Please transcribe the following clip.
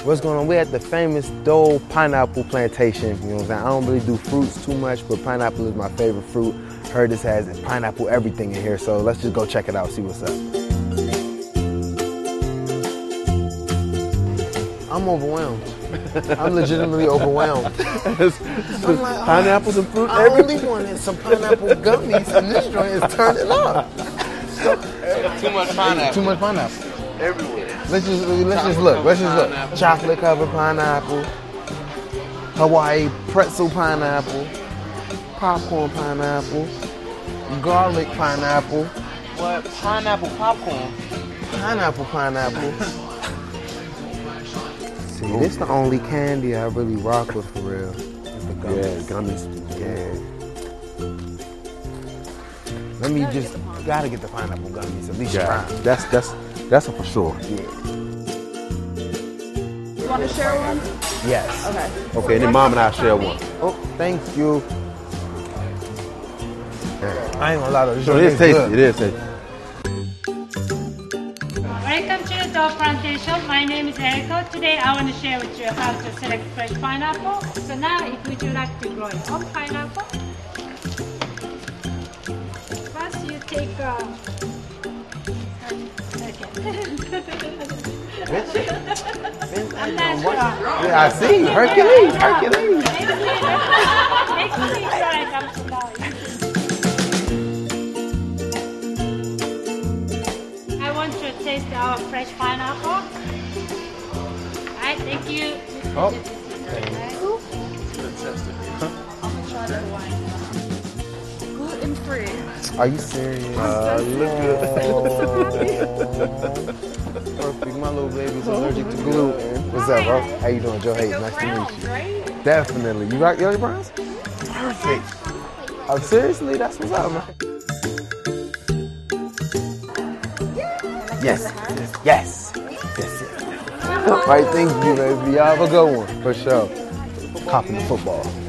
What's going on? We're at the famous Dole Pineapple Plantation. You know what I'm saying? I don't really do fruits too much, but pineapple is my favorite fruit. Heard this has pineapple everything in here, so let's just go check it out, see what's up. I'm overwhelmed. I'm legitimately overwhelmed. I'm like, pineapples and fruit. I only wanted some pineapple gummies, and this joint is turning up. Too much pineapple. Too much pineapple. Everywhere. Let's just look. Chocolate covered pineapple, Hawaii pretzel pineapple, popcorn pineapple, garlic pineapple. What? Pineapple popcorn? Pineapple. See, this the only candy I really rock with for real. It's the gummies. Yeah. Let me just gotta get the pineapple gummies. At least try. That's a for sure. Yeah. You want to share one? Yes. Okay. Okay, then Mom and I share one. Oh, thank you. I ain't gonna lie though. This So it is tasty. It is tasty. Welcome to the Dole Plantation. My name is Eriko. Today I want to share with you how to select fresh pineapple. So now, would you like to grow your own pineapple? First, you take I'm not sure. Yeah, I see. Hercules. Next week, sorry, I'm so loud. I want to taste our fresh pineapple. Alright, thank you. Oh. Gluten-free. Are you serious? You look good. Perfect. My little baby's allergic to gluten. What's up, bro? How you doing, Joe Hayes? Nice to meet you. Right? Definitely. You rock Yogi Browns? Perfect. Oh, seriously? That's what's up, man. Yes. All right, thank you, baby. Y'all have a good one. For sure. Copping the football.